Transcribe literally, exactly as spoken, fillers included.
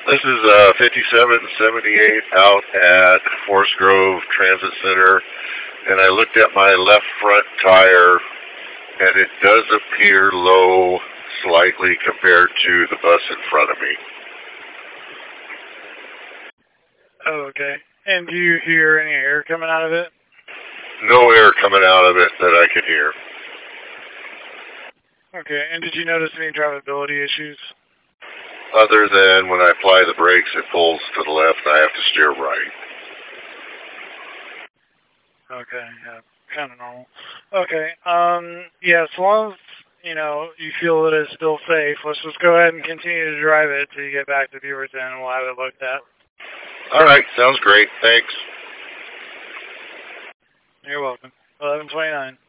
This is uh, fifty-seven seventy-eight out at Forest Grove Transit Center, and I looked at my left front tire, and it does appear low slightly compared to the bus in front of me. Oh, okay. And do you hear any air coming out of it? No air coming out of it that I could hear. Okay, and did you notice any drivability issues? Other than when I apply the brakes, it pulls to the left and I have to steer right. Okay, yeah, kind of normal. Okay, um, yeah, as long as, you know, you feel that it's still safe, let's just go ahead and continue to drive it till you get back to Beaverton and we'll have it looked at. All right, sounds great. Thanks. You're welcome. eleven twenty-nine.